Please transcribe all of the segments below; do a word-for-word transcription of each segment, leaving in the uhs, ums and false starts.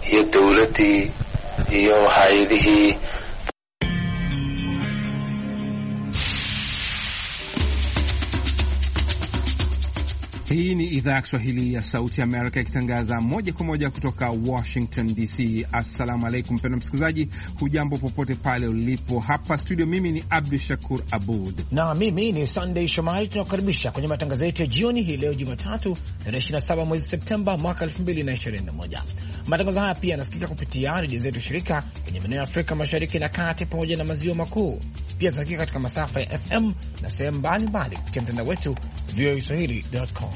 iyo dawladii iyo hay'adihii. Hii ni idhaa ya Kiswahili ya Sauti Amerika ikitangaza moja kwa moja kutoka Washington D C. Assalamu alaikum mpendwa msikilizaji, hujambo popote pale ulipo. Hapa studio mimi ni Abdul Shakur Abud na mimi ni Sunday Shomai. Tunakukaribisha kwenye matangazo yetu ya jioni hii leo Jumatatu tarehe ishirini na saba mwezi Septemba mwaka elfu mbili na ishirini na moja. Matangazo haya pia yanasikika kupitia redio zetu shirika kwenye maeneo ya Afrika Mashariki na Kati pamoja na maziwa makuu. Pia tunasikika katika masafa ya F M na sehemu mbalimbali kupitia mtandao wetu v o a swahili dot com.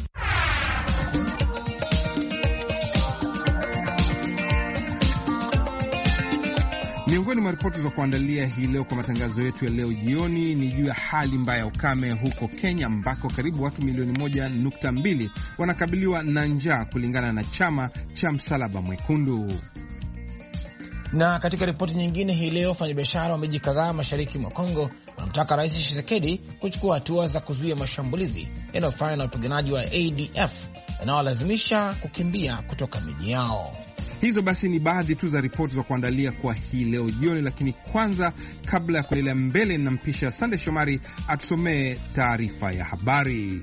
Miongoni mwa ripoti za kuandalia hii leo kwa matangazo yetu ya leo jioni ni juu ya hali mbaya ya ukame huko Kenya, ambako karibu watu milioni moja nukta mbili wanakabiliwa na njaa kulingana na chama cha Msalaba Mwekundu. Na katika ripoti nyingine hii leo, wafanyabiashara wa miji kadhaa mashariki mwa Kongo wanamtaka Rais Tshisekedi kuchukua hatua za kuzuia mashambulizi yanayofanywa na wapiganaji wa A D F yanayolazimisha kukimbia kutoka miji yao. Hizo basi ni baadhi tu za ripoti za kuandalia kwa hii leo jioni, lakini kwanza, kabla ya kuendelea mbele, nampisha Sande Shomari atusomee taarifa ya habari.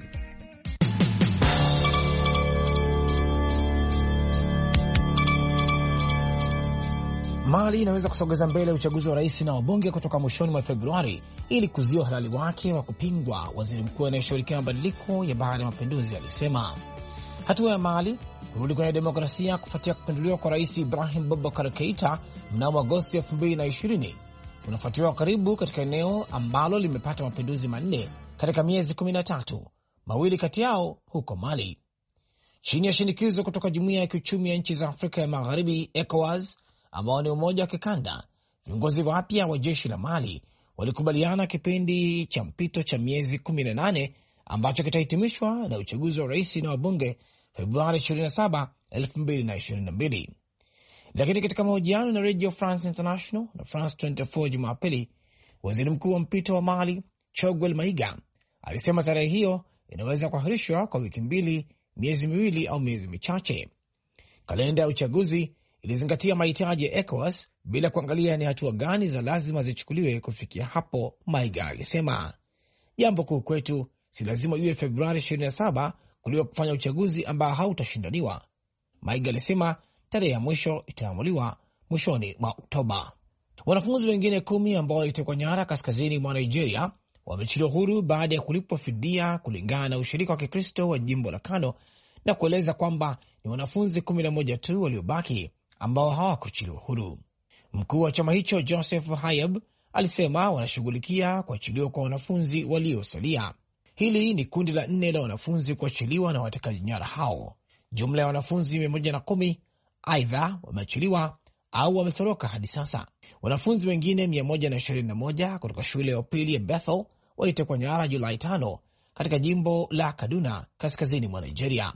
Mali inaweza kusogeza mbele uchaguzi wa rais na wabunge kutoka mwishoni mwa Februari ili kuzuia uhalali wake wa kupingwa, waziri mkuu anayeshughulikia mabadiliko ya baada ya mapinduzi alisema. Hatua ya Mali kurudi kwenye demokrasia kufuatia kupinduliwa kwa rais Ibrahim Boubacar Keita mnamo Agosti elfu mbili na ishirini unafuatiliwa karibu katika eneo ambalo limepata mapinduzi manne katika miezi kumi na tatu, mawili kati yao huko Mali. Chini ya shinikizo kutoka Jumuiya ya Kiuchumi ya Nchi za Afrika ya Magharibi ECOWAS, ambao ni umoja wa kikanda, viongozi wapya wa jeshi la Mali walikubaliana kipindi cha mpito cha miezi kumi na nane ambacho kitahitimishwa na uchaguzi wa rais na wabunge Februari ishirini na saba, elfu mbili na ishirini na mbili. Lakini katika mahojiano na Radio France International na France ishirini na nne Jumapili, waziri mkuu wa mpito wa Mali Choguel Maiga alisema tarehe hiyo inaweza kuahirishwa kwa wiki mbili, miezi miwili au miezi michache. Kalenda ya uchaguzi ilizingatia mahitaji ya ECOWAS bila kuangalia ni hatua gani za lazima zichukuliwe kufikia hapo, Maiga alisema. Jambo kuu kwetu si lazima iwe Februari ishirini na saba kuliko kufanya uchaguzi ambao hautashindaniwa, Maiga alisema. Tarehe ya mwisho itaamuliwa mwishoni mwa Oktoba. Wanafunzi wengine kumi ambao walitekwa nyara kaskazini mwa Nigeria wamechiliwa huru baada ya kulipwa fidia kulingana na ushirika wa Kikristo wa jimbo la Kano, na kueleza kwamba ni wanafunzi kumi na moja tu waliobaki ambao hawakuchiliwa huru. Mkuu wa chama hicho Joseph Hayab alisema wanashughulikia kuachiliwa kwa wanafunzi waliosalia. Hili ni kundi la nne la wanafunzi kuachiliwa na watekaji nyara hao. Jumla ya wanafunzi mia moja na kumi aidha wameachiliwa au wametoroka hadi sasa. Wanafunzi wengine mia moja na ishirini na moja kutoka shule ya upili ya Bethel walitekwa nyara Julai tano katika jimbo la Kaduna kaskazini mwa Nigeria.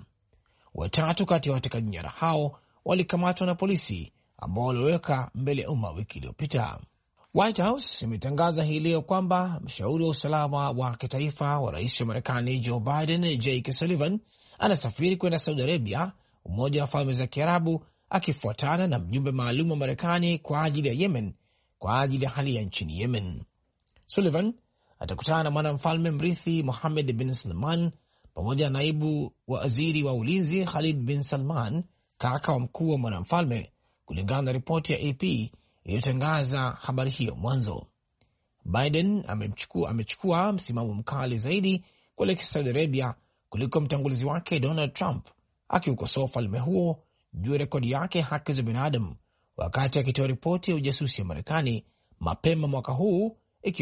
Watatu kati ya watekaji nyara hao walikamatwa na polisi ambao waliweka mbele ya umma wiki iliyopita. White House imetangaza hii leo kwamba mshauri wa usalama wa kitaifa wa rais wa Marekani Joe Biden, Jake Sullivan, anasafiri kwenda Saudi Arabia, Umoja wa Falme za Kiarabu, akifuatana na mjumbe maalum wa Marekani kwa ajili ya Yemen kwa ajili ya hali ya nchini Yemen. Sullivan atakutana na mwanamfalme mrithi Mohammed bin Salman pamoja na naibu waziri wa ulinzi Khalid bin Salman, kaka wa mkuu wa mwanamfalme, kulingana na ripoti ya A P iliyotangaza habari hiyo mwanzo. Biden amechukua, amechukua msimamo mkali zaidi kuelekea Saudi Arabia kuliko mtangulizi wake Donald Trump, akiukosoa ufalme huo juu ya rekodi yake haki za binadamu, wakati akitoa ripoti ya ujasusi ya Marekani mapema mwaka huu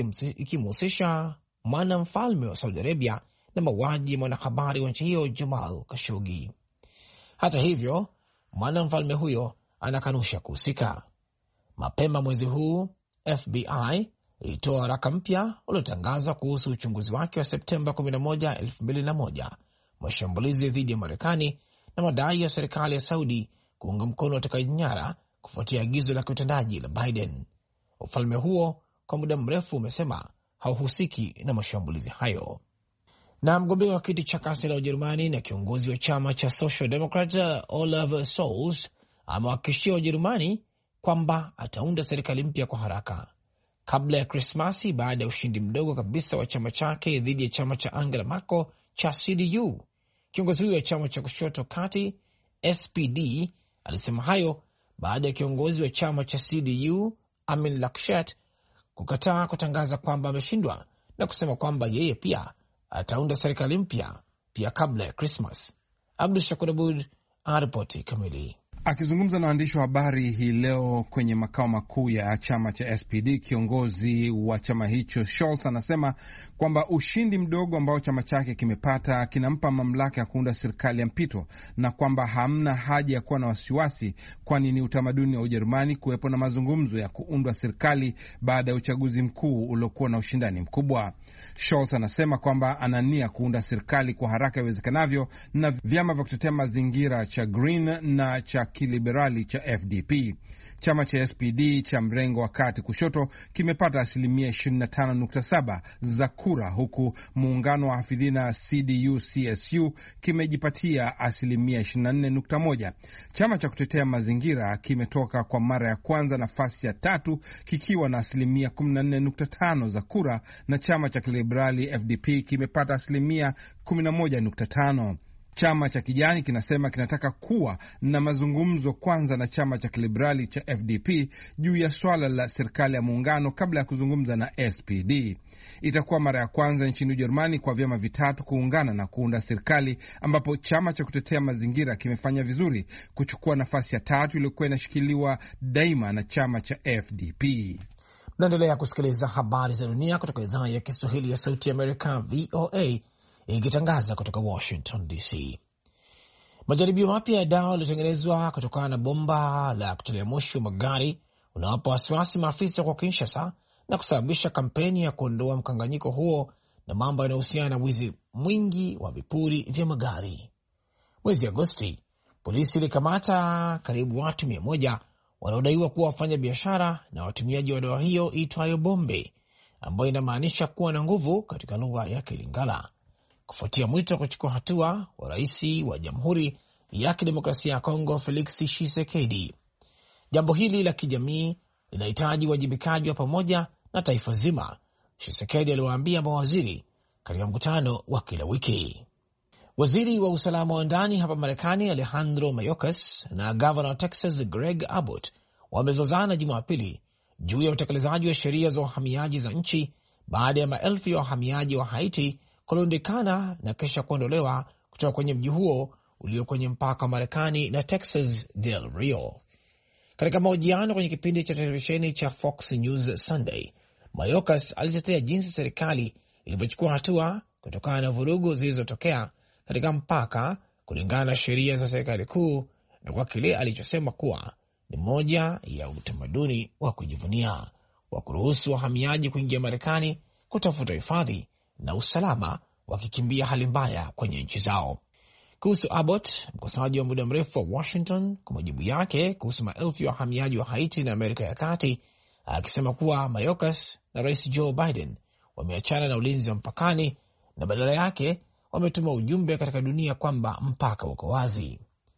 ikimhusisha mwanamfalme wa Saudi Arabia na mauaji ya mwanahabari wa nchi hiyo Jamal Khashoggi. Hata hivyo, mwanamfalme huyo anakanusha kuhusika. Mapema mwezi huu F B I ilitoa waraka mpya uliotangazwa kuhusu uchunguzi wake wa Septemba kumi na moja, elfu mbili na moja, mashambulizi dhidi ya Marekani na madai ya serikali ya Saudi kuunga mkono utekaji nyara kufuatia agizo la kiutendaji la Biden. Ufalme huo kwa muda mrefu umesema hauhusiki na mashambulizi hayo. Na mgombea wa kiti cha kansela wa Ujerumani na kiongozi wa chama cha Social Democrat Olaf Scholz amewahakikishia Wajerumani kwamba ataunda serikali mpya kwa haraka kabla ya Krismasi, baada ya ushindi mdogo kabisa wa chama chake dhidi ya chama cha Angela Merkel cha C D U. Kiongozi huyo wa chama cha kushoto kati S P D alisema hayo baada ya kiongozi wa chama cha C D U Armin Laschet kukataa kutangaza kwamba ameshindwa na kusema kwamba yeye pia ataunda serikali mpya pia kabla ya Christmas. Abdul Shakur Abud aripoti kamili. Akizungumza na waandishi wa habari hii leo kwenye makao makuu ya chama cha S P D, kiongozi wa chama hicho Scholz anasema kwamba ushindi mdogo ambao chama chake kimepata kinampa mamlaka ya kuunda serikali ya mpito na kwamba hamna haja ya kuwa na wasiwasi, kwani ni utamaduni wa Ujerumani kuwepo na mazungumzo ya kuundwa serikali baada ya uchaguzi mkuu uliokuwa na ushindani mkubwa. Scholz anasema kwamba anania kuunda serikali kwa haraka iwezekanavyo na vyama vya kutetea mazingira cha Green na cha kiliberali cha F D P. Chama cha S P D cha mrengo wa kati kushoto kimepata asilimia ishirini na tano nukta saba za kura, huku muungano wa hafidhina C D U C S U kimejipatia asilimia ishirini na nne nukta moja. Chama cha kutetea mazingira kimetoka kwa mara ya kwanza nafasi ya tatu kikiwa na asilimia kumi na nne nukta tano za kura, na chama cha kiliberali F D P kimepata asilimia kumi na moja nukta tano. Chama cha kijani kinasema kinataka kuwa na mazungumzo kwanza na chama cha kiliberali cha F D P juu ya swala la serikali ya muungano kabla ya kuzungumza na S P D. Itakuwa mara ya kwanza nchini Ujerumani kwa vyama vitatu kuungana na kuunda serikali, ambapo chama cha kutetea mazingira kimefanya vizuri kuchukua nafasi ya tatu iliyokuwa inashikiliwa daima na chama cha F D P. Naendelea kusikiliza habari za dunia kutoka idhaa ya Kiswahili ya Sauti ya Amerika, V O A, ikitangaza kutoka Washington D C. Majaribio mapya ya dawa yaliyotengenezwa kutokana na bomba la kutolea moshi wa magari unawapa wasiwasi maafisa kwa Kinshasa na kusababisha kampeni ya kuondoa mkanganyiko huo na mambo yanayohusiana na wizi mwingi wa vipuri vya magari. Mwezi Agosti, polisi ilikamata karibu watu mia moja wanaodaiwa kuwa wafanya biashara na watumiaji wa dawa hiyo itwayo bombe, ambayo inamaanisha kuwa na nguvu katika lugha ya Kilingala, kufuatia mwito wa kuchukua hatua wa rais wa Jamhuri ya Kidemokrasia ya Kongo Felix Tshisekedi. Jambo hili la kijamii linahitaji wajibikaji wa pamoja na taifa zima, Tshisekedi aliwaambia mawaziri katika mkutano wa kila wiki. Waziri wa usalama wa ndani hapa Marekani Alejandro Mayorkas na gavana wa Texas Greg Abbott wamezozana Jumapili juu ya utekelezaji wa sheria za uhamiaji za nchi baada ya maelfu ya wahamiaji wa Haiti kulundikana na kisha kuondolewa kutoka kwenye mji huo ulio kwenye mpaka wa Marekani na Texas Del Rio. Katika mahojiano kwenye kipindi cha televisheni cha Fox News Sunday, Mayorkas alitetea jinsi serikali ilivyochukua hatua kutokana na vurugu zilizotokea katika mpaka kulingana na sheria za serikali kuu, na kwa kile alichosema kuwa ni moja ya utamaduni wa kujivunia wa kuruhusu wahamiaji kuingia Marekani kutafuta hifadhi na usalama wakikimbia hali mbaya kwenye nchi zao. Kuhusu Abbott, mkosoaji wa muda mrefu wa Washington, kwa majibu yake kuhusu maelfu ya wahamiaji wa Haiti na Amerika ya Kati, akisema kuwa Mayorkas na Rais Joe Biden wameachana na ulinzi wa mpakani na badala yake wametuma ujumbe katika dunia kwamba mpaka uko wazi.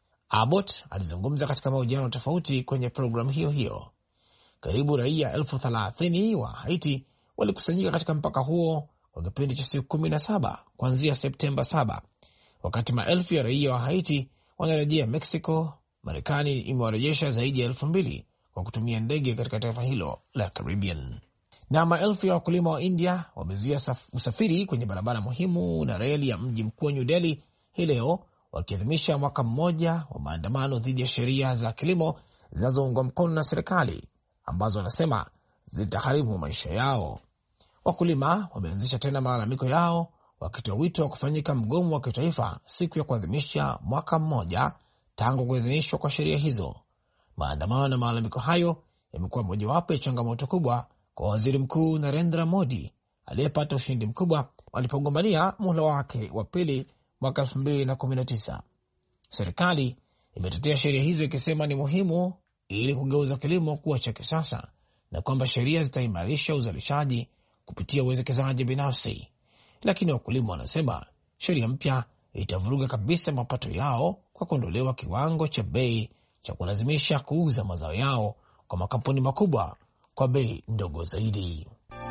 Abbott alizungumza katika mahojiano tofauti kwenye programu hiyo hiyo. Karibu raia elfu thelathini wa Haiti walikusanyika katika mpaka huo kwa kipindi cha siku kumi na saba kuanzia Septemba saba, wakati maelfu ya raia wa Haiti wanarejea Mexico. Marekani imewarejesha zaidi ya elfu mbili kwa kutumia ndege katika taifa hilo la Caribbean. Na maelfu ya wakulima wa India wamezuia usafiri kwenye barabara muhimu na reli ya mji mkuu New Delhi hii leo, wakiadhimisha mwaka mmoja wa maandamano dhidi ya sheria za kilimo zinazoungwa mkono na serikali ambazo wanasema zitaharibu maisha yao. Wakulima wameanzisha tena malalamiko yao, wakitoa wito wa kufanyika mgomo wa kitaifa siku ya kuadhimisha mwaka mmoja tangu kuidhinishwa kwa sheria hizo. Maandamano na malalamiko hayo yamekuwa mojawapo ya changamoto kubwa kwa waziri mkuu Narendra Modi aliyepata ushindi mkubwa walipogombania muhula wake wa pili mwaka elfu mbili na kumi na tisa. Serikali imetetea sheria hizo ikisema ni muhimu ili kugeuza kilimo kuwa cha kisasa na kwamba sheria zitaimarisha uzalishaji kupitia uwekezaji binafsi. Lakini wakulima wanasema sheria mpya itavuruga kabisa mapato yao kwa kuondolewa kiwango cha bei cha kulazimisha kuuza mazao yao kwa makampuni makubwa kwa bei ndogo zaidi.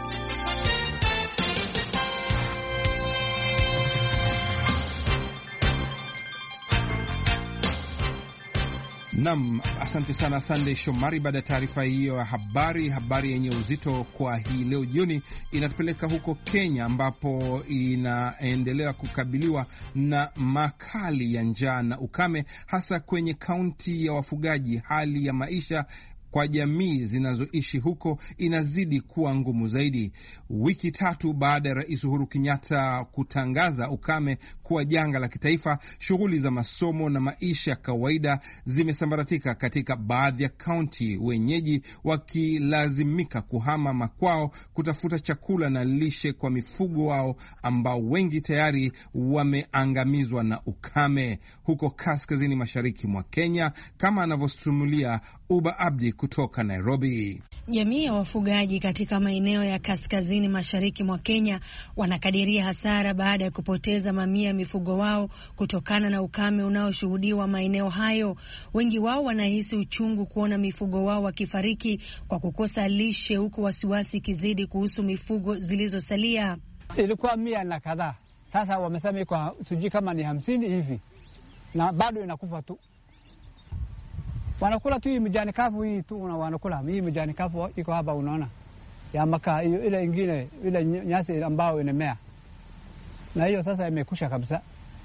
Nam, asante sana Sunday Shomari. Baada ya taarifa hiyo ya habari, habari yenye uzito kwa hii leo jioni inatupeleka huko Kenya, ambapo inaendelea kukabiliwa na makali ya njaa na ukame, hasa kwenye kaunti ya wafugaji. Hali ya maisha kwa jamii zinazoishi huko inazidi kuwa ngumu zaidi. Wiki tatu baada ya Rais Uhuru Kenyatta kutangaza ukame kuwa janga la kitaifa, shughuli za masomo na maisha ya kawaida zimesambaratika katika baadhi ya kaunti, wenyeji wakilazimika kuhama makwao kutafuta chakula na lishe kwa mifugo wao ambao wengi tayari wameangamizwa na ukame. Huko kaskazini mashariki mwa Kenya, kama anavyosimulia Uba Abdi kutoka Nairobi. Jamii ya wafugaji katika maeneo ya kaskazini mashariki mwa Kenya wanakadiria hasara baada ya kupoteza mamia ya mifugo wao kutokana na ukame unaoshuhudiwa maeneo hayo. Wengi wao wanahisi uchungu kuona mifugo wao wakifariki kwa kukosa lishe, huku wasiwasi kizidi kuhusu mifugo zilizosalia. Ilikuwa mia na kadhaa, sasa wamesema iko sijui kama ni hamsini hivi, na bado inakufa tu. Wanakula tu hii mjani kavu hii tu, wanakula hii mjani kavu iko hapa, unaona ya maka hiyo, ile nyingine ile nyasi ambao inamea, na hiyo sasa imekusha kabisa.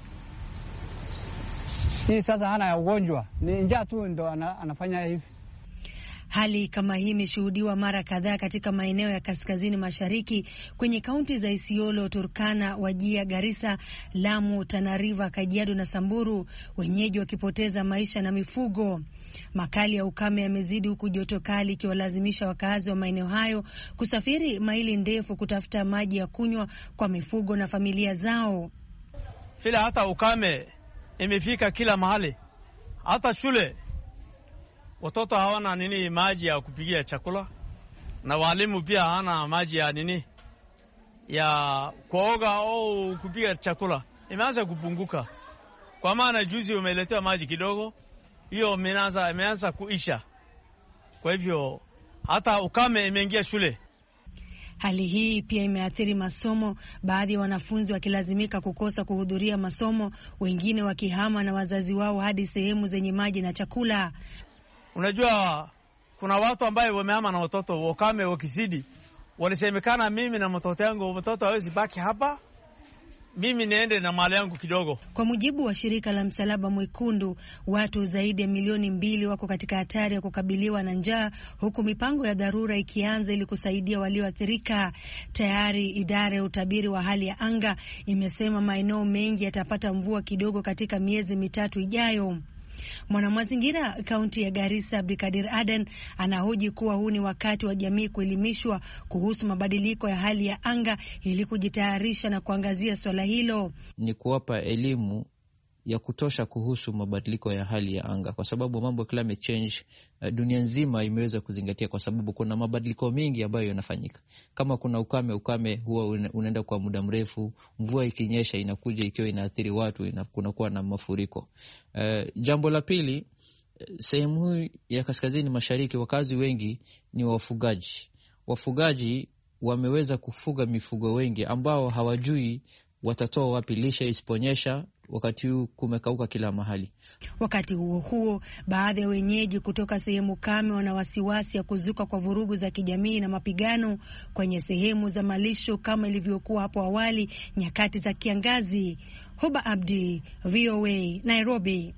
Hii sasa hana ya ugonjwa, ni njaa tu ndo anafanya hivi. Hali kama hii imeshuhudiwa mara kadhaa katika maeneo ya kaskazini mashariki kwenye kaunti za Isiolo, Turkana, Wajir, Garissa, Lamu, Tana River, Kajiado na Samburu, wenyeji wakipoteza maisha na mifugo. Makali ya ukame yamezidi, huku joto kali ikiwalazimisha wakazi wa maeneo hayo kusafiri maili ndefu kutafuta maji ya kunywa kwa mifugo na familia zao. Vile hata ukame imefika kila mahali, hata shule watoto hawana nini maji ya kupigia chakula, na walimu pia hawana maji ya nini ya kuoga au kupiga chakula. Imeanza kupunguka kwa maana juzi umeletea maji kidogo, hiyo imeanza imeanza kuisha. Kwa hivyo hata ukame imeingia shule. Hali hii pia imeathiri masomo, baadhi ya wanafunzi wakilazimika kukosa kuhudhuria masomo, wengine wakihama na wazazi wao hadi sehemu zenye maji na chakula. Unajua kuna watu ambao wamehama na watoto, wakame wakizidi, walisemekana mimi na mtoto yangu, mtoto hawezi baki hapa, mimi niende na mali yangu kidogo. Kwa mujibu wa shirika la Msalaba Mwekundu, watu zaidi ya milioni mbili wako katika hatari ya kukabiliwa na njaa, huku mipango ya dharura ikianza ili kusaidia walioathirika. Tayari idara ya utabiri wa hali ya anga imesema maeneo mengi yatapata mvua kidogo katika miezi mitatu ijayo. Mwanamazingira kaunti ya Garissa, Abdikadir Aden, anahoji kuwa huu ni wakati wa jamii kuelimishwa kuhusu mabadiliko ya hali ya anga ili kujitayarisha na kuangazia swala hilo. Ni kuwapa elimu ya kutosha kuhusu mabadiliko ya hali ya anga, kwa sababu mambo climate change dunia nzima imeweza kuzingatia, kwa sababu kuna mabadiliko mengi ambayo yanafanyika. Kama kuna ukame, ukame huwa unaenda kwa muda mrefu. Mvua ikinyesha inakuja ikiwa inaathiri watu, kunakuwa na mafuriko. Uh, jambo la pili, sehemu hii ya kaskazini mashariki wakazi wengi ni wafugaji. Wafugaji wameweza kufuga mifugo wengi ambao hawajui watatoa wapi lishe isiponyesha, wakati huu kumekauka kila mahali. Wakati huo huo, baadhi ya wenyeji kutoka sehemu kame wana wasiwasi ya kuzuka kwa vurugu za kijamii na mapigano kwenye sehemu za malisho kama ilivyokuwa hapo awali nyakati za kiangazi. Huba Abdi, V O A, Nairobi.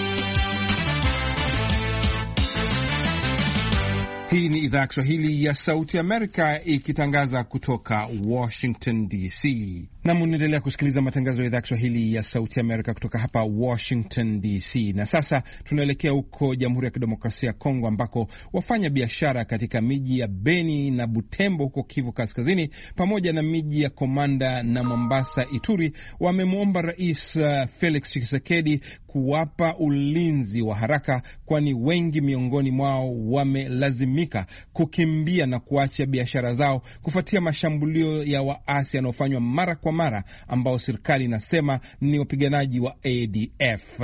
Hii ni idhaa ya Kiswahili ya Sauti Amerika ikitangaza kutoka Washington D C. Na mnaendelea kusikiliza matangazo ya idhaa ya Kiswahili ya Sauti Amerika kutoka hapa Washington D C. Na sasa tunaelekea huko Jamhuri ya Kidemokrasia ya Kongo, ambako wafanya biashara katika miji ya Beni na Butembo huko Kivu Kaskazini, pamoja na miji ya Komanda na Mombasa, Ituri, wamemwomba Rais Felix Tshisekedi kuwapa ulinzi wa haraka, kwani wengi miongoni mwao wamelazimika kukimbia na kuacha biashara zao kufuatia mashambulio ya waasi yanayofanywa mara kwa mara ambao serikali inasema ni wapiganaji wa A D F.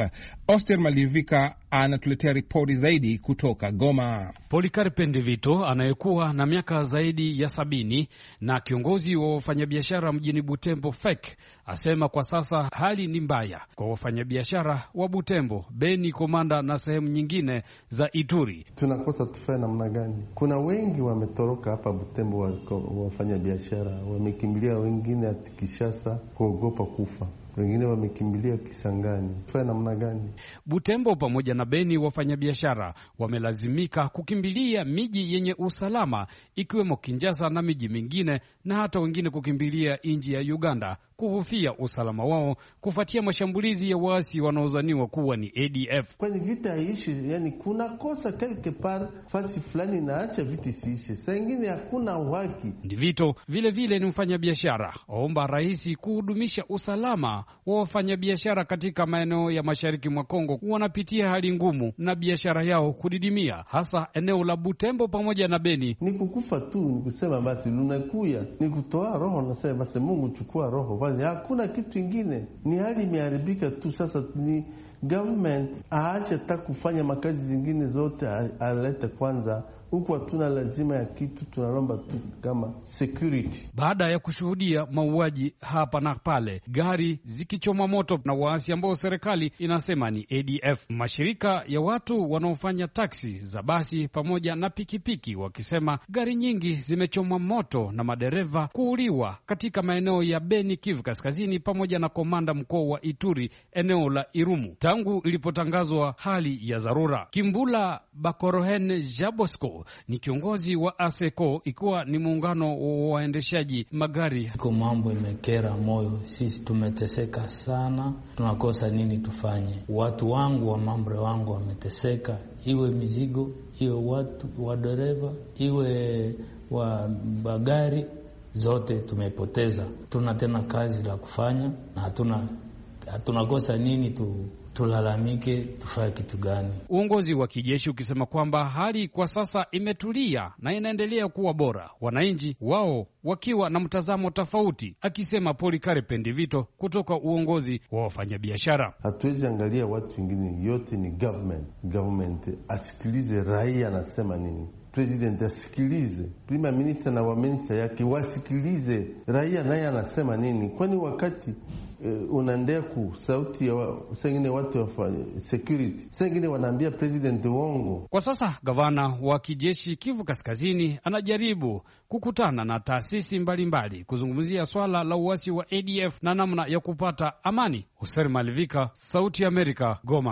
Oster Malivika anatuletea ripoti zaidi kutoka Goma. Polikarpe Ndivito anayekuwa na miaka zaidi ya sabini na kiongozi wa wafanyabiashara mjini Butembo F E C asema kwa sasa hali ni mbaya kwa wafanyabiashara wa Butembo, Beni, Komanda na sehemu nyingine za Ituri. Tunakosa tufanye namna gani? Kuna wengi wametoroka hapa Butembo, wafanyabiashara wamekimbilia, wengine ati Kishasa kuogopa kufa, wengine wamekimbilia Kisangani. Tufanye namna gani? Butembo pamoja na Beni wafanyabiashara wamelazimika kukimbilia miji yenye usalama ikiwemo Kinshasa na miji mingine, na hata wengine kukimbilia nchi ya Uganda kuhofia usalama wao kufuatia mashambulizi ya waasi wanaozaniwa kuwa ni A D F. Kwani vita haishi, yani kuna kosa quelque part fasi fulani na acha vita isiishe. Saa nyingine hakuna haki. Ndivito vile vile ni mfanyabiashara, omba rais kuhudumisha usalama wa wafanyabiashara katika maeneo ya mashariki mwa Kongo, wanapitia hali ngumu na biashara yao kudidimia, hasa eneo la Butembo pamoja na Beni. Ni kukufa tu, ni kusema basi lunakuya, ni kutoa roho na sema basi Mungu chukua roho. Hakuna kitu kingine, ni hali imeharibika tu. Sasa ni government aache hata kufanya makazi zingine zote, alete kwanza huku. Hatuna lazima ya kitu, tunalomba tu kama security. Baada ya kushuhudia mauaji hapa na pale, gari zikichoma moto na waasi ambao serikali inasema ni A D F, mashirika ya watu wanaofanya taksi za basi pamoja na pikipiki wakisema gari nyingi zimechoma moto na madereva kuuliwa katika maeneo ya Beni, Kivu Kaskazini pamoja na Komanda mkoa wa Ituri, eneo la Irumu, tangu ilipotangazwa hali ya dharura. Kimbula Bakorohen Jabosco ni kiongozi wa ASECO, ikiwa ni muungano wa waendeshaji magari. Kwa mambo imekera moyo, sisi tumeteseka sana, tunakosa nini tufanye? Watu wangu wa mambre wangu wameteseka, iwe mizigo, iwe watu wa dereva, iwe wa bagari, zote tumepoteza. Tuna tena kazi la kufanya na hatuna hatunakosa nini tu tulalamike, tufanye kitu gani? Uongozi wa kijeshi ukisema kwamba hali kwa sasa imetulia na inaendelea kuwa bora, wananchi wao wakiwa na mtazamo tofauti, akisema Polikarpe Ndivito kutoka uongozi wa wafanyabiashara. Hatuwezi angalia watu wengine, yote ni government. Government asikilize raia anasema nini. President asikilize, Prime Minister na waminista yake wasikilize raia naye anasema nini. Kwani wakati Uh, unaendea ku sauti ya wa, sengine watu wa security, sengine wanaambia president uongo. Kwa sasa gavana wa kijeshi Kivu Kaskazini anajaribu kukutana na taasisi mbalimbali kuzungumzia swala la uasi wa A D F na namna ya kupata amani. Hussein Malivika, Sauti ya Amerika, Goma.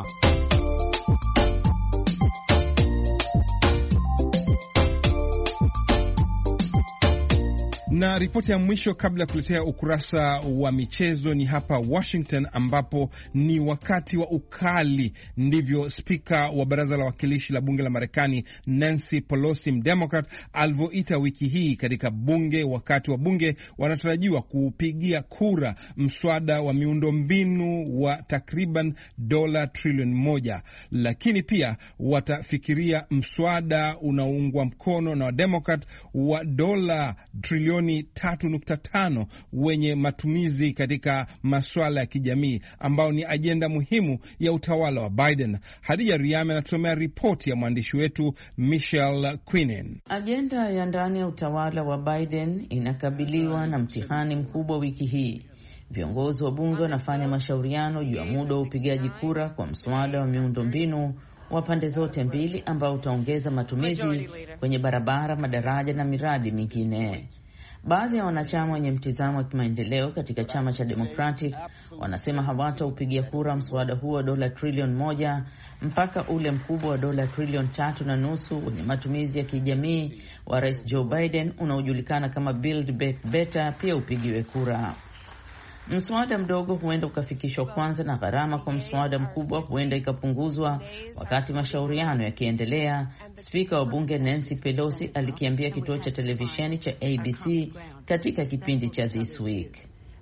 Na ripoti ya mwisho kabla ya kuletea ukurasa wa michezo ni hapa Washington, ambapo ni wakati wa ukali. Ndivyo spika wa baraza la wakilishi la bunge la Marekani Nancy Pelosi mdemokrat alivyoita wiki hii katika bunge, wakati wa bunge wanatarajiwa kupigia kura mswada wa miundombinu wa takriban dola trilioni moja, lakini pia watafikiria mswada unaoungwa mkono na wademokrat wa dola trilioni tatu nukta tano wenye matumizi katika masuala ya kijamii, ambao ni ajenda muhimu ya utawala wa Biden. Hadija Riame anatusomea ripoti ya mwandishi wetu Michelle Quinen. Ajenda ya ndani ya utawala wa Biden inakabiliwa na mtihani mkubwa wiki hii. Viongozi wa bunge wanafanya mashauriano juu ya muda wa upigaji kura kwa mswada wa miundombinu wa pande zote mbili ambao utaongeza matumizi kwenye barabara, madaraja na miradi mingine. Baadhi ya wanachama wenye mtizamo wa kimaendeleo katika chama cha Democratic wanasema hawataupigia kura mswada huo wa dola trilioni moja mpaka ule mkubwa wa dola trilioni tatu na nusu wenye matumizi ya kijamii wa Rais Joe Biden unaojulikana kama Build Back Better pia upigiwe kura. Mswada mdogo huenda ukafikishwa kwanza na gharama kwa mswada mkubwa huenda ikapunguzwa wakati mashauriano yakiendelea. Spika wa bunge Nancy Pelosi alikiambia kituo cha televisheni cha A B C katika kipindi cha This Week.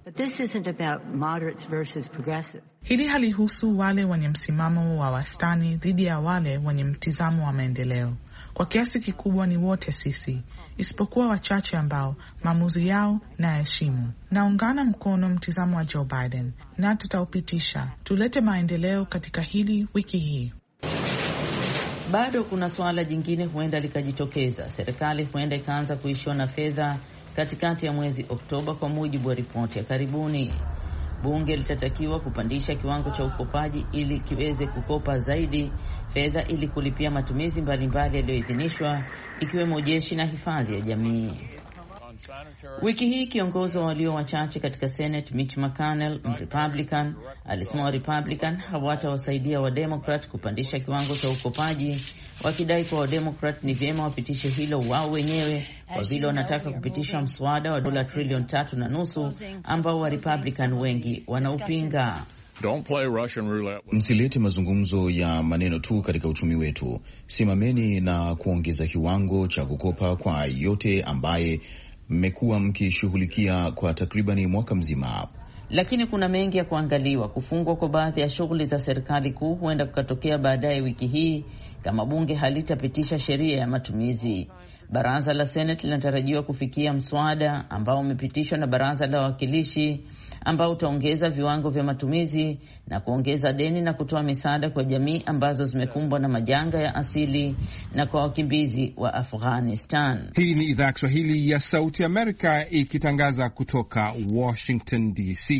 But this isn't about moderates versus progressives. Hili halihusu wale wenye msimamo wa wastani dhidi ya wale wenye mtizamo wa maendeleo. Kwa kiasi kikubwa ni wote sisi, isipokuwa wachache ambao maamuzi yao na heshimu. Naungana mkono mtizamo wa Joe Biden na tutaupitisha. Tulete maendeleo katika hili wiki hii. Bado kuna swala jingine huenda likajitokeza. Serikali huenda ikaanza kuishiwa na fedha katikati ya mwezi Oktoba kwa mujibu wa ripoti ya karibuni. Bunge litatakiwa kupandisha kiwango cha ukopaji ili kiweze kukopa zaidi fedha ili kulipia matumizi mbalimbali yaliyoidhinishwa ikiwemo jeshi na hifadhi ya jamii. Wiki hii kiongozi wa walio wachache katika Senate Mitch McConnell, Republican, alisema wa Republican hawatawasaidia wa Democrat kupandisha kiwango cha ukopaji, wakidai kwa wa Democrat ni vyema wapitishe hilo wao wenyewe kwa vile wanataka kupitisha mswada wa dola trilioni tatu na nusu ambao wa Republican wengi wanaupinga. Don't play Russian roulette. Msilete mazungumzo ya maneno tu katika uchumi wetu. Simameni na kuongeza kiwango cha kukopa kwa yote ambaye mmekuwa mkishughulikia kwa takribani mwaka mzima. Lakini kuna mengi ya kuangaliwa. Kufungwa kwa baadhi ya shughuli za serikali kuu huenda kukatokea baadaye wiki hii kama bunge halitapitisha sheria ya matumizi. Baraza la Senate linatarajiwa kufikia mswada ambao umepitishwa na baraza la wawakilishi ambao utaongeza viwango vya matumizi na kuongeza deni na kutoa misaada kwa jamii ambazo zimekumbwa na majanga ya asili na kwa wakimbizi wa Afghanistan. Hii ni idhaa ya Kiswahili ya Sauti Amerika ikitangaza kutoka Washington D C.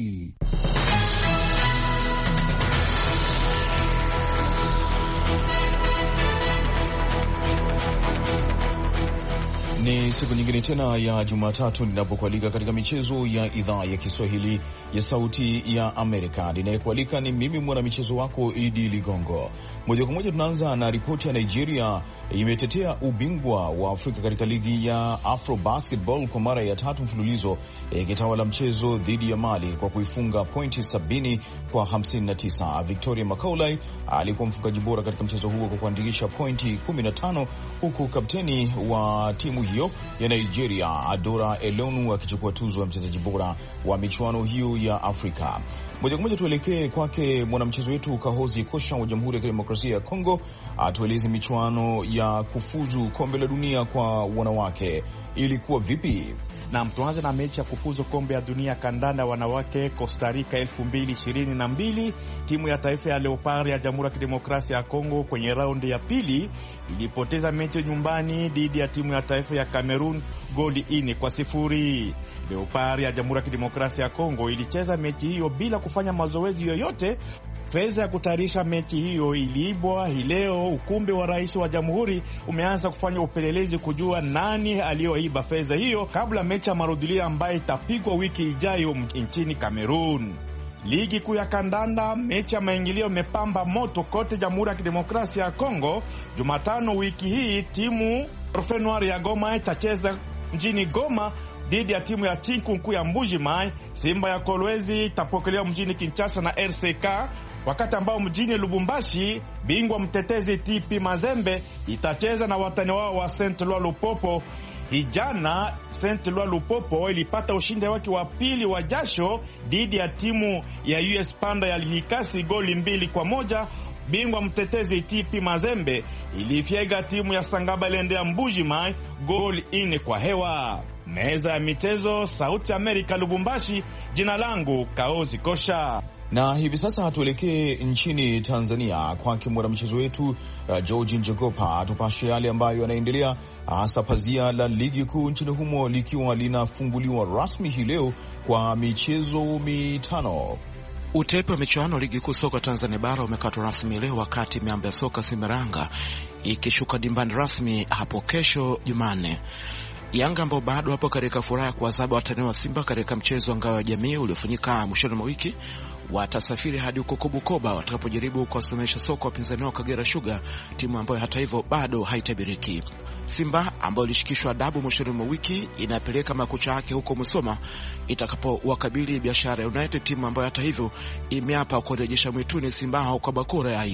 Ni siku nyingine tena ya Jumatatu ninapokualika katika michezo ya idhaa ya Kiswahili ya Sauti ya Amerika. Ninayekualika ni mimi mwana michezo wako Idi Ligongo. Moja kwa moja tunaanza na ripoti ya Nigeria imetetea ubingwa wa Afrika katika ligi ya Afro Basketball kwa mara ya tatu mfululizo, ikitawala mchezo dhidi ya Mali kwa kuifunga pointi sabini kwa hamsini na tisa. Victoria Macaulay alikuwa mfungaji bora katika mchezo huo kwa kuandikisha pointi kumi na tano, huku kapteni wa timu hiyo ya Nigeria Adora Elonu akichukua tuzo ya mchezaji bora wa michuano hiyo ya Afrika. Moja kwa moja tuelekee kwake mwanamchezo wetu Kahozi Kosha wa Jamhuri ya Kidemokrasia ya Kongo, atueleze michuano ya kufuzu kombe la dunia kwa wanawake ilikuwa vipi. Na tuanze na mechi ya kufuzu kombe ya dunia kandanda wanawake Costa Rica elfu mbili ishirini na mbili. Timu ya taifa ya Leopard ya Jamhuri ya Kidemokrasia ya Kongo kwenye raundi ya pili ilipoteza mechi nyumbani dhidi ya timu ya taifa ya Cameroon goli nne kwa sifuri. Leopard ya Jamhuri ya Kidemokrasia ya Kongo ilicheza mechi hiyo bila kufanya mazoezi yoyote. Fedha ya kutayarisha mechi hiyo iliibwa hii leo. Ukumbi wa rais wa jamhuri umeanza kufanya upelelezi kujua nani aliyoiba fedha hiyo kabla mechi ya marudilio ambayo itapigwa wiki ijayo nchini Cameroon. Ligi kuu ya kandanda, mechi ya maingilio imepamba moto kote Jamhuri ya Kidemokrasia ya Kongo. Jumatano wiki hii timu Orfe Noir ya Goma itacheza mjini Goma dhidi ya timu ya Chinkunku ya Mbujimai. Simba ya Kolwezi itapokelewa mjini Kinshasa na R C K, wakati ambao mjini Lubumbashi bingwa mtetezi T P Mazembe itacheza na watani wao wa Saint Eloi Lupopo. Hijana Saint Eloi Lupopo ilipata ushindi wake wa pili wa jasho dhidi ya timu ya U S Panda ya Likasi goli mbili kwa moja. Bingwa mtetezi T P Mazembe ilifyega timu ya Sangaba Lende ya Mbujimai goli nne kwa hewa. Meza ya michezo, Sauti Amerika, Lubumbashi. Jina langu Kaozi Kosha. Na hivi sasa tuelekee nchini Tanzania kwa kimwana mchezo wetu uh, George Njogopa atupashe yale ambayo yanaendelea, hasa pazia la ligi kuu nchini humo likiwa linafunguliwa rasmi hii leo kwa michezo mitano. Utepe wa michuano ligi kuu soka Tanzania bara umekatwa rasmi leo, wakati miamba ya soka Simba ikishuka dimbani rasmi hapo kesho Jumanne. Yanga ambao bado hapo katika furaha ya kuadhibu watani wa Simba katika mchezo wa ngao ya jamii uliofanyika mwishoni mwa wiki watasafiri hadi huko Bukoba watakapojaribu kuwasomesha soka wapinzani wa Kagera Sugar, timu ambayo hata hivyo bado haitabiriki. Simba ambayo ilishikishwa adabu mwishoni mwa wiki inapeleka makucha yake huko Musoma itakapowakabili Biashara United, timu ambayo hata hivyo imeapa kurejesha mwituni Simba au kwa bakora ya aibu.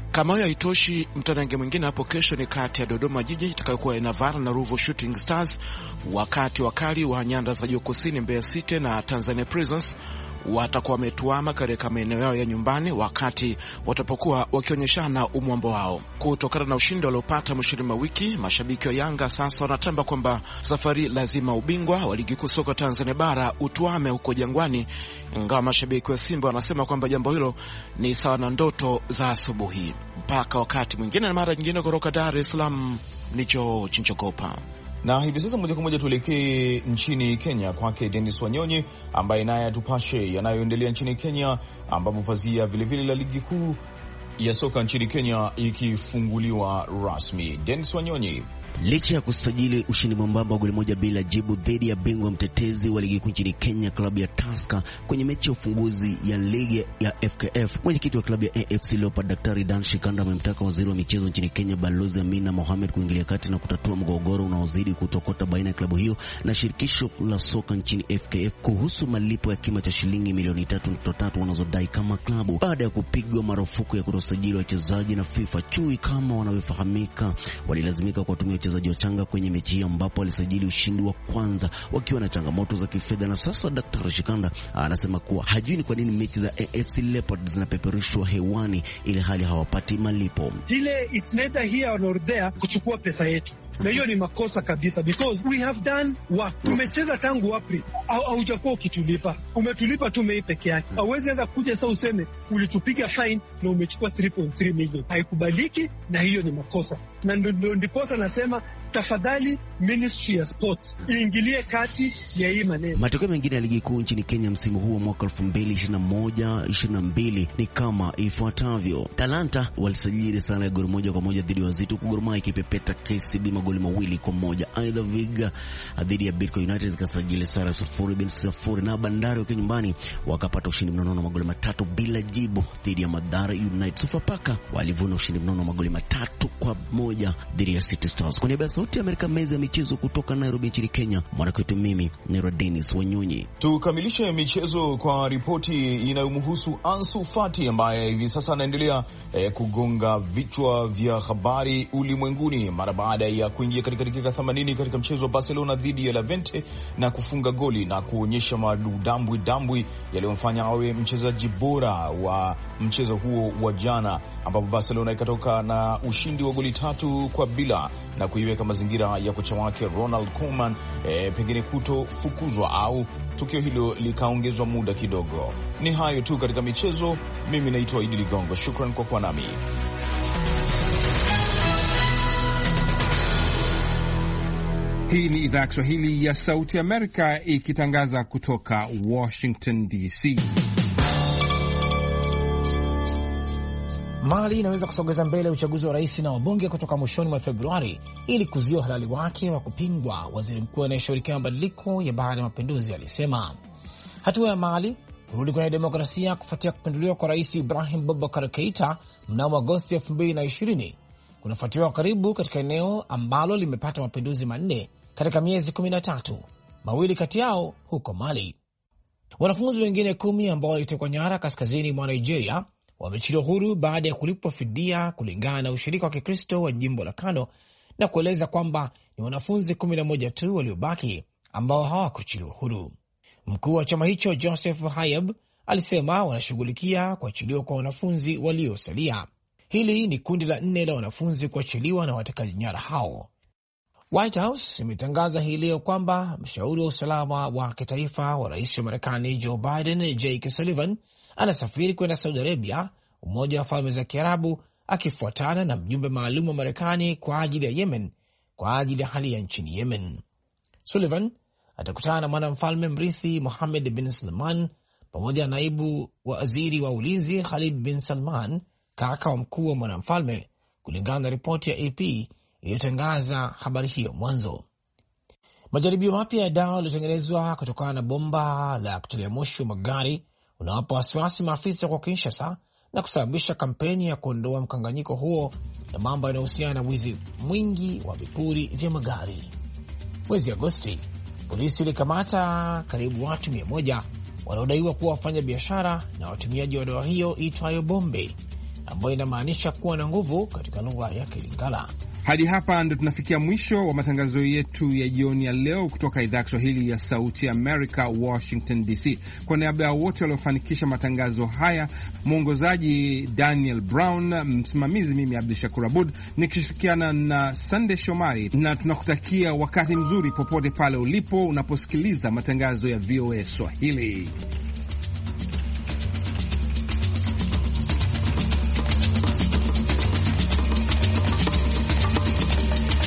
Kama hiyo haitoshi, mtanange mwingine hapo kesho ni kati ya Dodoma Jiji itakayokuwa inavara na Ruvu Shooting Stars, wakati wakali wa nyanda za juu kusini Mbeya City na Tanzania Prisons watakuwa wametuama katika maeneo yao ya nyumbani wakati watapokuwa wakionyeshana umwambo wao. Kutokana na ushindi waliopata mwishoni mwa wiki, mashabiki wa Yanga sasa wanatamba kwamba safari lazima ubingwa wa ligi kuu soka Tanzania bara utuame huko Jangwani, ingawa mashabiki wa Simba wanasema kwamba jambo hilo ni sawa na ndoto za asubuhi. Mpaka wakati mwingine na mara nyingine, kutoka Dar es Salaam ni George Njogopa. Na hivi sasa moja kwa moja tuelekee nchini Kenya kwake Dennis Wanyonyi ambaye naye atupashe yanayoendelea nchini Kenya, ambapo pazia vilevile la ligi kuu ya soka nchini Kenya ikifunguliwa rasmi. Dennis Wanyonyi. Licha ya kusajili ushindi mwembamba wa goli moja bila jibu dhidi ya bingwa mtetezi wa ligi kuu nchini Kenya, klabu ya Tusker kwenye mechi ya ufunguzi ya ligi ya F K F, mwenyekiti wa klabu ya A F C Leopards Daktari Dan Shikanda amemtaka waziri wa michezo nchini Kenya Balozi Amina Mohamed kuingilia kati na kutatua mgogoro unaozidi kutokota baina ya klabu hiyo na shirikisho la soka nchini F K F kuhusu malipo ya kima cha shilingi milioni tatu nukta tatu wanazodai kama klabu baada ya kupigwa marufuku ya kutosajili wachezaji na FIFA. Chui kama wanavyofahamika walilazimika kuwatumia wachezaji wachanga kwenye mechi hii ambapo walisajili ushindi wa kwanza wakiwa na changamoto za kifedha. Na sasa Daktari Shikanda anasema kuwa hajui ni kwa nini mechi za A F C Leopards zinapeperushwa hewani ili hali hawapati malipo. Ile it's neither here nor there kuchukua pesa yetu. Na hiyo ni makosa kabisa, because we have done work. Tumecheza tangu April, au haujakuwa ukitulipa. Umetulipa tu Mei peke yake. Hauwezi anza kuja sasa useme ulitupiga fine na umechukua three point three million. Haikubaliki na hiyo ni makosa. Na ndio ndiposa nasema tafadhali Ministry ya Sports iingilie kati ya hii maneno. Matokeo mengine ya ligi kuu nchini Kenya msimu huu wa mwaka elfu mbili ishirini na moja ishirini na mbili ni kama ifuatavyo. Talanta walisajili sare ya goli moja kwa moja dhidi ya Wazito, Gor Mahia ikipepeta K C B magoli mawili kwa moja. Aidha Viga dhidi ya Bidco United zikasajili sare sufuri bin sufuri, na Bandari wakiwa nyumbani wakapata ushindi mnono na magoli matatu bila jibu dhidi ya Mathare United. Sofapaka walivuna ushindi mnono magoli matatu kwa moja dhidi ya City Stars. Kwa niaba ya Sauti ya Amerika, meza ya michezo kutoka Nairobi nchini Kenya, mwanakwetu mimi ni Dennis Wanyonyi. Tukamilishe michezo kwa ripoti inayomhusu Ansu Fati ambaye hivi sasa anaendelea eh, kugonga vichwa vya habari ulimwenguni mara baada ya kuingia katika dakika themanini katika mchezo wa Barcelona dhidi ya Levante na kufunga goli na kuonyesha madambwi dambwi yaliyomfanya awe mchezaji bora wa mchezo huo wa jana, ambapo Barcelona ikatoka na ushindi wa goli tatu kwa bila na kuiweka mazingira ya kocha wake Ronald Koeman e, pengine kutofukuzwa au tukio hilo likaongezwa muda kidogo. Ni hayo tu katika michezo. Mimi naitwa Idi Ligongo. Shukran kwa kuwa nami. Hii ni idhaa ya Kiswahili ya Sauti Amerika ikitangaza kutoka Washington D C. Mali inaweza kusogeza mbele uchaguzi wa rais na wabunge kutoka mwishoni mwa Februari ili kuzuia uhalali wake wa kupingwa, waziri mkuu anayeshughulikia mabadiliko ya baada ya mapinduzi alisema. Hatua ya Mali kurudi kwenye demokrasia kufuatia kupinduliwa kwa rais Ibrahim Boubacar Keita mnamo Agosti elfu mbili na ishirini kunafuatiliwa karibu katika eneo ambalo limepata mapinduzi manne katika miezi kumi na tatu, mawili kati yao huko Mali. Wanafunzi wengine kumi ambao walitekwa nyara kaskazini mwa Nigeria wamechiliwa huru baada ya kulipwa fidia kulingana na ushirika wa Kikristo wa jimbo la Kano, na kueleza kwamba ni wanafunzi kumi na moja tu waliobaki ambao hawakuchiliwa huru. Mkuu wa chama hicho Joseph Hayab alisema wanashughulikia kuachiliwa kwa wanafunzi waliosalia. Hili ni kundi la nne la wanafunzi kuachiliwa na watekaji nyara hao. White House imetangaza hii leo kwamba mshauri wa usalama wa kitaifa wa rais wa Marekani Joe Biden, Jake Sullivan, anasafiri kwenda Saudi Arabia, Umoja wa Falme za Kiarabu, akifuatana na mjumbe maalum wa Marekani kwa ajili ya Yemen, kwa ajili ya hali ya nchini Yemen. Sullivan atakutana na mwanamfalme mrithi Mohammed bin Salman pamoja na naibu waziri wa ulinzi Khalid bin Salman, kaka wa mkuu wa mwanamfalme, kulingana na ripoti ya A P iliyotangaza habari hiyo mwanzo. Majaribio mapya ya dawa yaliyotengenezwa kutokana na bomba la kutolea moshi wa magari unawapa wasiwasi maafisa kwa Kinshasa na kusababisha kampeni ya kuondoa mkanganyiko huo na mambo yanayohusiana na wizi mwingi wa vipuri vya magari. Mwezi Agosti, polisi ilikamata karibu watu mia moja wanaodaiwa kuwa wafanya biashara na watumiaji wa dawa hiyo itwayo bombe, ambayo inamaanisha kuwa na nguvu katika lugha ya Kilingala. Hadi hapa ndo tunafikia mwisho wa matangazo yetu ya jioni ya leo kutoka idhaa ya Kiswahili ya Sauti ya America, Washington D C. Kwa niaba ya wote waliofanikisha matangazo haya, mwongozaji Daniel Brown, msimamizi mimi Abdul Shakur Abud nikishirikiana na Sunday Shomari, na tunakutakia wakati mzuri popote pale ulipo unaposikiliza matangazo ya V O A Swahili.